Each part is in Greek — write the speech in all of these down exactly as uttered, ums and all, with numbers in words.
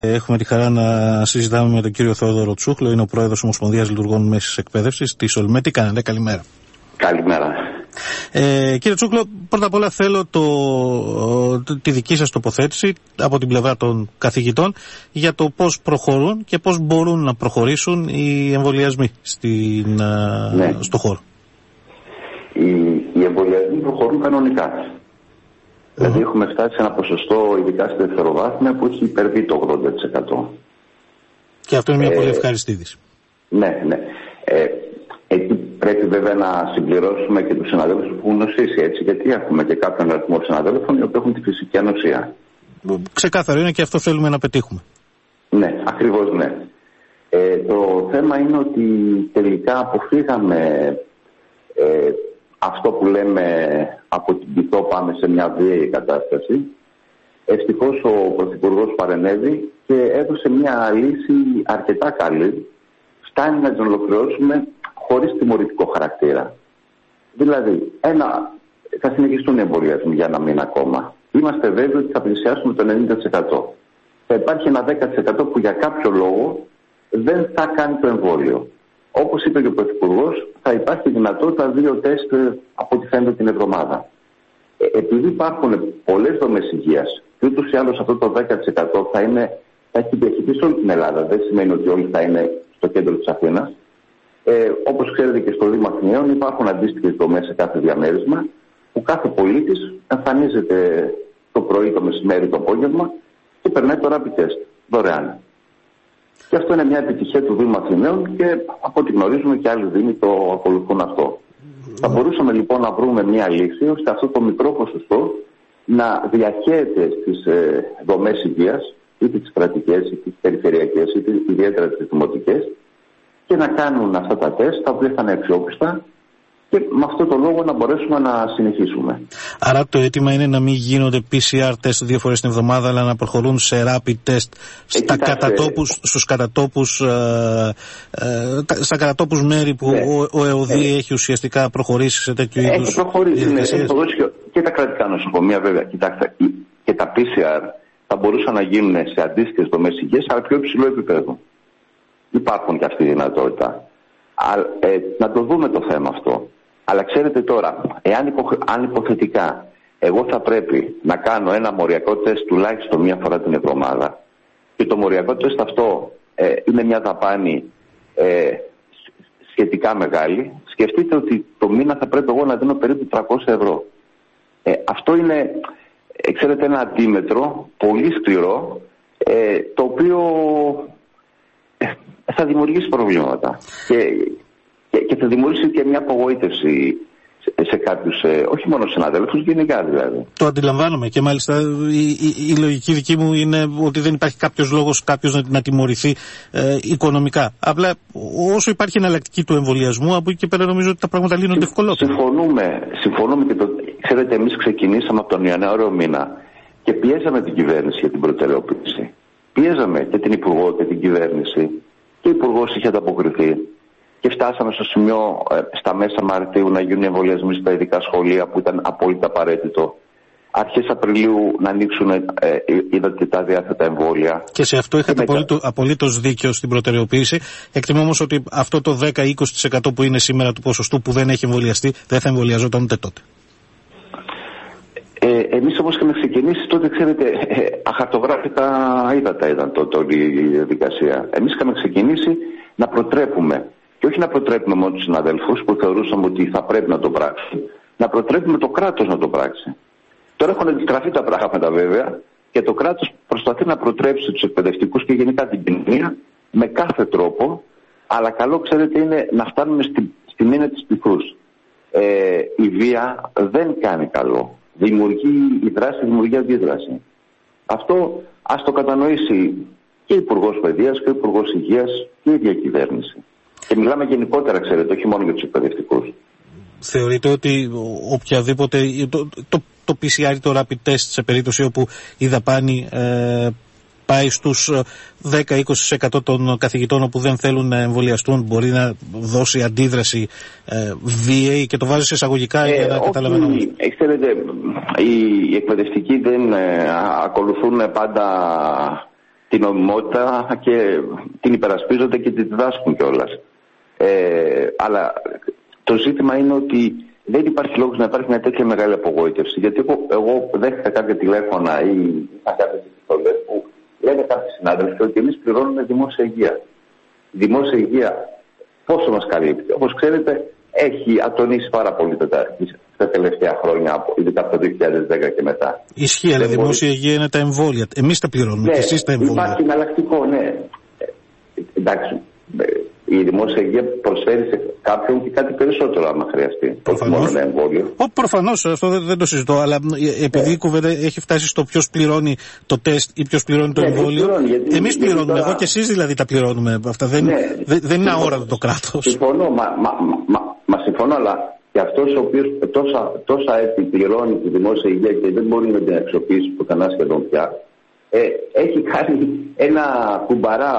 Έχουμε τη χαρά να συζητάμε με τον κύριο Θεόδωρο Τσούχλο, είναι ο πρόεδρος Ομοσπονδίας Λειτουργών Μέσης Εκπαίδευσης της ΟΛΜΕ. Τι κάνετε, καλημέρα. Καλημέρα. Ε, κύριε Τσούχλο, πρώτα απ' όλα θέλω το, τη δική σας τοποθέτηση από την πλευρά των καθηγητών για το πώς προχωρούν και πώς μπορούν να προχωρήσουν οι εμβολιασμοί στην, ναι. στο χώρο. Οι, οι εμβολιασμοί προχωρούν κανονικά. Mm-hmm. Δηλαδή έχουμε φτάσει σε ένα ποσοστό, ειδικά στη δευτεροβάθμια, που έχει υπερβεί το ογδόντα τοις εκατό. Και αυτό είναι μια ε, πολύ ευχάριστη είδηση. Ναι, ναι. Ε, εκεί πρέπει βέβαια να συμπληρώσουμε και τους συναδέλφους που έχουν νοσήσει, έτσι, γιατί έχουμε και κάποιον αριθμό συναδέλφων οι οποίοι έχουν τη φυσική ανοσία. Ξεκάθαρο είναι και αυτό θέλουμε να πετύχουμε. Ναι, ακριβώς ναι. Ε, το θέμα είναι ότι τελικά αποφύγαμε ε, αυτό που λέμε από την πιτό πάμε σε μια βίαιη κατάσταση. Ευτυχώς ο Πρωθυπουργός παρενέβη και έδωσε μια λύση αρκετά καλή. Φτάνει να την ολοκληρώσουμε χωρίς τιμωρητικό χαρακτήρα. Δηλαδή, ένα, θα συνεχιστούν οι εμβολιασμοί για ένα μήνα ακόμα. Είμαστε βέβαιοι ότι θα πλησιάσουμε το ενενήντα τοις εκατό. Θα υπάρχει ένα δέκα τοις εκατό που για κάποιο λόγο δεν θα κάνει το εμβόλιο. Όπως είπε και ο Πρωθυπουργός, θα υπάρχει δυνατότητα δύο τεστ από ό,τι φαίνεται την εβδομάδα. Ε, επειδή υπάρχουν πολλές δομές υγείας, και ούτως ή άλλως αυτό το δέκα τοις εκατό θα, είναι, θα έχει διαχειριστεί σε όλη την Ελλάδα. Δεν σημαίνει ότι όλοι θα είναι στο κέντρο της Αθήνας. Ε, όπως ξέρετε και στο Δήμο Αθηναίων υπάρχουν αντίστοιχες δομές σε κάθε διαμέρισμα, που κάθε πολίτης εμφανίζεται το πρωί, το μεσημέρι, το απόγευμα και περνάει το rapid test δωρεάν. Και αυτό είναι μια επιτυχία του Δήμου Αθηναίων και από ό,τι γνωρίζουμε και άλλοι δήμοι το ακολουθούν αυτό. Mm. Θα μπορούσαμε λοιπόν να βρούμε μια λύση ώστε αυτό το μικρό ποσοστό να διαχέεται στις ε, δομές υγείας, είτε τις κρατικές, είτε τις περιφερειακές, είτε ιδιαίτερα τις δημοτικές, και να κάνουν αυτά τα τεστ, τα οποία θα είναι αξιόπιστα, και με αυτόν τον λόγο να μπορέσουμε να συνεχίσουμε. Άρα το αίτημα είναι να μην γίνονται πι σι αρ τεστ δύο φορές την εβδομάδα, αλλά να προχωρούν σε rapid test στα κατατόπους, στους κατατόπους, ε, ε, στα κατατόπους μέρη που ναι. ο, ο ΕΟΔΗ ε, έχει ουσιαστικά προχωρήσει σε τέτοιου είδους έχει προχωρήσει, ναι, έχει προχωρήσει και, και τα κρατικά νοσοκομεία βέβαια. Κοιτάξτε, και τα πι σι αρ θα μπορούσαν να γίνουν σε αντίστοιχες δομές υγείας, αλλά πιο υψηλό επίπεδο. Υπάρχουν και αυτή η δυνατότητα. Α, ε, να το δούμε το θέμα αυτό. Αλλά ξέρετε τώρα, εάν υπο, αν υποθετικά εγώ θα πρέπει να κάνω ένα μοριακό τεστ τουλάχιστον μία φορά την εβδομάδα και το μοριακό τεστ αυτό ε, είναι μια δαπάνη ε, σχετικά μεγάλη, σκεφτείτε ότι το μήνα θα πρέπει εγώ να δίνω περίπου τριακόσια ευρώ. Ε, αυτό είναι, ε, ξέρετε, ένα αντίμετρο πολύ σκληρό, ε, το οποίο ε, θα δημιουργήσει προβλήματα. Και, και θα δημιουργήσει και μια απογοήτευση σε, σε κάποιους, ε, όχι μόνο συναδέλφους, γενικά δηλαδή. Το αντιλαμβάνομαι και μάλιστα η, η, η λογική δική μου είναι ότι δεν υπάρχει κάποιος λόγος κάποιος να, να τιμωρηθεί ε, οικονομικά. Απλά όσο υπάρχει εναλλακτική του εμβολιασμού, από εκεί και πέρα νομίζω ότι τα πράγματα λύνονται ευκολότερα. Συμφωνούμε, συμφωνούμε και το, ξέρετε, εμείς ξεκινήσαμε από τον Ιανουάριο μήνα και πιέζαμε την κυβέρνηση για την προτεραιοποίηση. Πιέζαμε και την Υπουργό και την κυβέρνηση και ο Υπουργός είχε ανταποκριθεί. Και φτάσαμε στο σημείο ε, στα μέσα Μαρτίου να γίνουν εμβολιασμοί στα ειδικά σχολεία που ήταν απόλυτα απαραίτητο. Αρχές Απριλίου να ανοίξουν, ε, είδατε, τα διάθετα εμβόλια. Και σε αυτό είχατε μετά... απολύτως δίκιο στην προτεραιοποίηση. Εκτιμώ όμως ότι αυτό το δέκα με είκοσι τοις εκατό που είναι σήμερα του ποσοστού που δεν έχει εμβολιαστεί δεν θα εμβολιαζόταν ούτε τότε. Ε, εμείς όμως είχαμε ξεκινήσει τότε, ξέρετε, ε, αχαρτογράφητα ύδατα ήταν το, το, η διαδικασία. Εμείς είχαμε ξεκινήσει να προτρέπουμε. Και όχι να προτρέπουμε μόνο τους συναδέλφους που θεωρούσαμε ότι θα πρέπει να το πράξουν, να προτρέπουμε το κράτος να το πράξει. Τώρα έχουν αντιστραφεί τα πράγματα βέβαια και το κράτος προσπαθεί να προτρέψει τους εκπαιδευτικούς και γενικά την κοινωνία με κάθε τρόπο, αλλά καλό, ξέρετε, είναι να φτάνουμε στη, στη μοίρα της πυθούς. Ε, η βία δεν κάνει καλό. Δημιουργεί, η δράση δημιουργεί αντίδραση. Αυτό ας το κατανοήσει και ο Υπουργός Παιδείας και ο Υπουργός Υγείας και η ίδια κυβέρνηση. Και μιλάμε γενικότερα, ξέρετε, όχι μόνο για τους εκπαιδευτικούς. Θεωρείτε ότι οποιαδήποτε, το, το, το πι σι αρ ή το rapid test σε περίπτωση όπου η δαπάνη ε, πάει στους δέκα με είκοσι τοις εκατό των καθηγητών όπου δεν θέλουν να εμβολιαστούν, μπορεί να δώσει αντίδραση ε, βίαιη, και το βάζει σε εισαγωγικά ε, για να καταλαβαίνω. Ξέρετε, οι εκπαιδευτικοί δεν ε, ακολουθούν πάντα την νομιμότητα και την υπερασπίζονται και τη διδάσκουν κιόλας. Ε, αλλά το ζήτημα είναι ότι δεν υπάρχει λόγος να υπάρχει μια τέτοια μεγάλη απογοήτευση. Γιατί εγώ, εγώ δέχτηκα κάποια τηλέφωνα ή είχα κάποιες επιστολές που λένε κάποιοι συνάδελφοι ότι εμείς πληρώνουμε δημόσια υγεία. Δημόσια υγεία πόσο μας καλύπτει? Όπως ξέρετε, έχει ατονίσει πάρα πολύ τα τελευταία χρόνια, ειδικά από το δύο χιλιάδες δέκα και μετά. Ισχύει, αλλά δημόσια μπορεί... υγεία είναι τα εμβόλια. Εμείς τα πληρώνουμε, ναι, και εσείς τα εμβόλια. Υπάρχει εναλλακτικό, ναι. Ε, εντάξει. Η δημόσια υγεία προσφέρει σε κάποιον και κάτι περισσότερο, άμα χρειαστεί. Προφανώς. Μόνο ένα εμβόλιο. Προφανώς, αυτό δεν, δεν το συζητώ. Αλλά επειδή yeah. η κουβέντα έχει φτάσει στο ποιος πληρώνει το τεστ ή ποιος πληρώνει το yeah, εμβόλιο, εμείς πληρώνουμε. Τώρα... Εγώ και εσείς δηλαδή τα πληρώνουμε. Αυτά δεν, yeah. δεν, δεν είναι αόρατο το κράτος. Συμφωνώ, μα, μα, μα, μα συμφωνώ, αλλά και αυτός ο οποίος τόσα, τόσα έτη πληρώνει τη δημόσια υγεία και δεν μπορεί να την αξιοποιήσει πουθενά σχεδόν πια, ε, έχει κάνει ένα κουμπαρά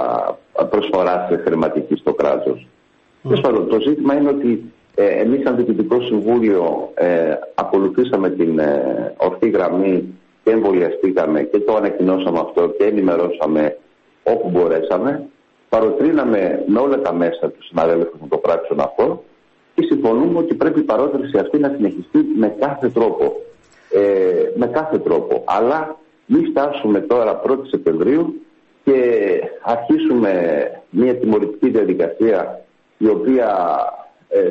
προσφορά σε χρηματική στο κράτος. Mm. Το ζήτημα είναι ότι ε, εμείς σαν Διοικητικό Συμβούλιο ε, ακολουθήσαμε την ε, ορθή γραμμή και εμβολιαστήκαμε και το ανακοινώσαμε αυτό και ενημερώσαμε όπου μπορέσαμε. Παροτρύναμε με όλα τα μέσα του συναδέλφους να το πράξουν αυτό και συμφωνούμε ότι πρέπει η παρότριση αυτή να συνεχιστεί με κάθε τρόπο. Ε, με κάθε τρόπο. Αλλά μην φτάσουμε τώρα πρώτη Σεπτεμβρίου και αρχίσουμε μια τιμωρητική διαδικασία η οποία ε,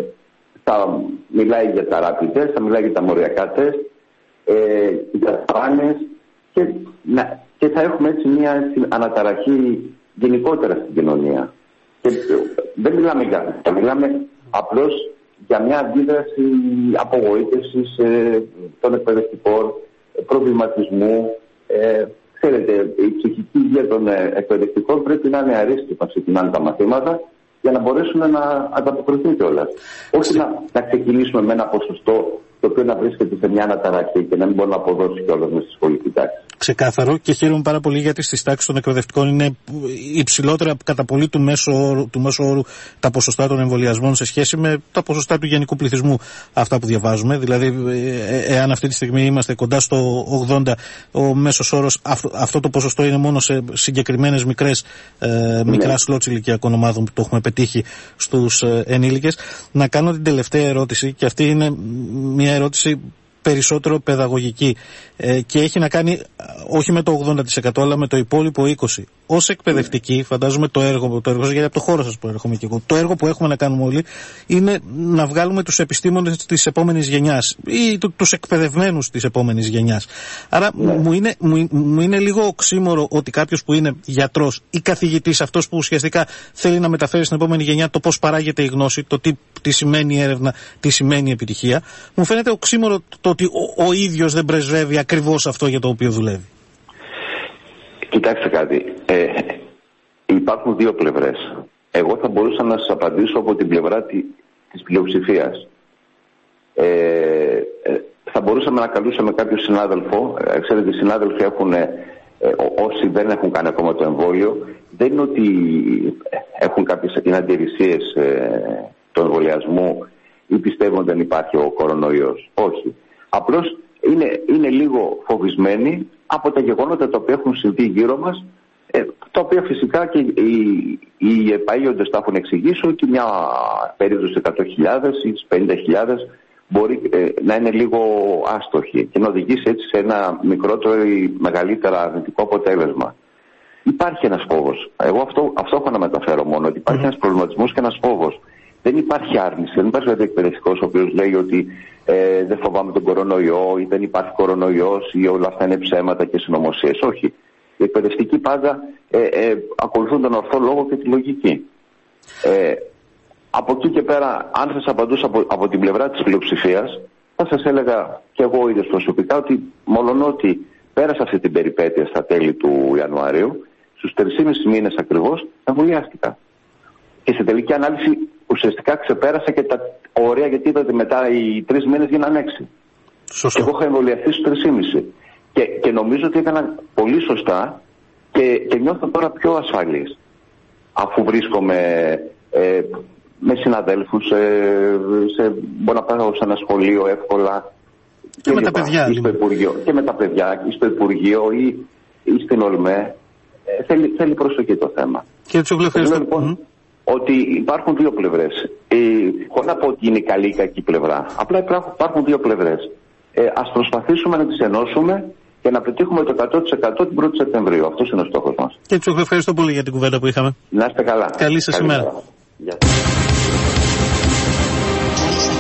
θα μιλάει για τα rapid test, θα μιλάει για τα μοριακά τεστ, ε, για τα πάνες και, και θα έχουμε έτσι μια αναταραχή γενικότερα στην κοινωνία. Και δεν μιλάμε για αυτό, μιλάμε απλώς για μια αντίδραση απογοήτευσης ε, των εκπαιδευτικών, προβληματισμού. Ε, ξέρετε, η ψυχική υγεία των εκπαιδευτικών πρέπει να είναι αρίστοι που ξεκινάνε τα μαθήματα για να μπορέσουν να ανταποκριθούν κιόλας. Όχι να, να ξεκινήσουμε με ένα ποσοστό το οποίο να βρίσκεται σε μια αναταραχή και να μην μπορεί να αποδώσει κιόλας μέσα στη σχολική τάξη. Ξεκάθαρο, και χαίρομαι πάρα πολύ γιατί στις τάξεις των εκπαιδευτικών είναι υψηλότερα κατά πολύ του μέσου όρου, του μέσου όρου τα ποσοστά των εμβολιασμών σε σχέση με τα ποσοστά του γενικού πληθυσμού, αυτά που διαβάζουμε. Δηλαδή, ε, εάν αυτή τη στιγμή είμαστε κοντά στο ογδόντα, ο μέσος όρος, αυτό, αυτό το ποσοστό είναι μόνο σε συγκεκριμένες μικρές, ε, μικρά ναι. σλότς ηλικιακών ομάδων που το έχουμε πετύχει στους ε, ενήλικες. Να κάνω την τελευταία ερώτηση, και αυτή είναι μια ερώτηση περισσότερο παιδαγωγική ε, και έχει να κάνει όχι με το ογδόντα τοις εκατό αλλά με το υπόλοιπο είκοσι τοις εκατό. Ως εκπαιδευτικοί, φαντάζομαι το έργο, το έργο γιατί από το χώρο σας προέρχομαι και εγώ, το έργο που έχουμε να κάνουμε όλοι είναι να βγάλουμε τους επιστήμονες της επόμενης γενιάς ή τους εκπαιδευμένους της επόμενης γενιάς. Άρα yeah. μου, είναι, μου, μου είναι λίγο οξύμορο ότι κάποιος που είναι γιατρός ή καθηγητής, αυτός που ουσιαστικά θέλει να μεταφέρει στην επόμενη γενιά το πώς παράγεται η γνώση, το τι, τι σημαίνει έρευνα, τι σημαίνει επιτυχία, μου φαίνεται οξύμορο το ότι ο, ο ίδιος δεν πρεσβεύει ακριβώς αυτό για το οποίο δουλεύει. Κοιτάξτε κάτι, ε, υπάρχουν δύο πλευρές. Εγώ θα μπορούσα να σας απαντήσω από την πλευρά τη, της πλειοψηφίας. Ε, ε, θα μπορούσαμε να καλούσαμε κάποιο συνάδελφο, ε, ξέρετε οι συνάδελφοι έχουν, ε, όσοι δεν έχουν κάνει ακόμα το εμβόλιο, δεν είναι ότι έχουν κάποιες αντιρρησίες ε, του εμβολιασμού ή πιστεύουν ότι δεν υπάρχει ο κορονοϊός. Όχι. Απλώς είναι, είναι λίγο φοβισμένοι από τα γεγονότα τα οποία έχουν συμβεί γύρω μας, ε, τα οποία φυσικά και οι, οι επαΐοντες τα έχουν εξηγήσει ότι μια περίοδος εκατό χιλιάδες ή πενήντα χιλιάδες μπορεί ε, να είναι λίγο άστοχη και να οδηγήσει έτσι σε ένα μικρότερο ή μεγαλύτερο αρνητικό αποτέλεσμα. Υπάρχει ένας φόβος. Εγώ αυτό, αυτό έχω να μεταφέρω μόνο, ότι υπάρχει mm. ένας προβληματισμός και ένας φόβος. Δεν υπάρχει άρνηση, δεν υπάρχει δηλαδή εκπαιδευτικός ο οποίος λέει ότι ε, δεν φοβάμαι τον κορονοϊό ή δεν υπάρχει κορονοϊός ή όλα αυτά είναι ψέματα και συνωμοσίες. Όχι. Οι εκπαιδευτικοί πάντα ε, ε, ακολουθούν τον ορθό λόγο και τη λογική. Ε, από εκεί και πέρα, αν σας απαντούσα από, από την πλευρά της πλειοψηφίας, θα σας έλεγα και εγώ ίδιος προσωπικά ότι μολονότι πέρασα αυτή την περιπέτεια στα τέλη του Ιανουαρίου, στους τρεις μήνες ακριβώς εμβολιάστηκα. Και σε τελική ανάλυση ουσιαστικά ξεπέρασα και τα όρια, γιατί είδατε μετά οι τρεις μήνες γίνανε έξι. Σωστό. Και εγώ είχα εμβολιαστεί στους τρεις και μισή. Και, και νομίζω ότι έκανα πολύ σωστά και, και νιώθω τώρα πιο ασφαλής. Αφού βρίσκομαι ε, με συναδέλφους, ε, σε, μπορώ να πάω σε ένα σχολείο εύκολα. Και, και με τα παιδιά. Στο Υπουργείο, και με τα παιδιά, ή στο Υπουργείο ή, ή στην Ολμέ. ε, θέλει, θέλει προσοχή το θέμα. Κύριε Τσόγλου, ευχαριστώ. Λοιπόν, mm. ότι υπάρχουν δύο πλευρές. Ε, χωρίς να πω ότι είναι η καλή ή κακή πλευρά. Απλά υπάρχουν δύο πλευρές. Ε, ας προσπαθήσουμε να τις ενώσουμε και να πετύχουμε το εκατό τοις εκατό την πρώτη Σεπτεμβρίου. Αυτός είναι ο στόχος μας. Κύριε Τσόγλου, ευχαριστώ πολύ για την κουβέντα που είχαμε. Να είστε καλά. Καλή σας ημέρα. Γεια σας.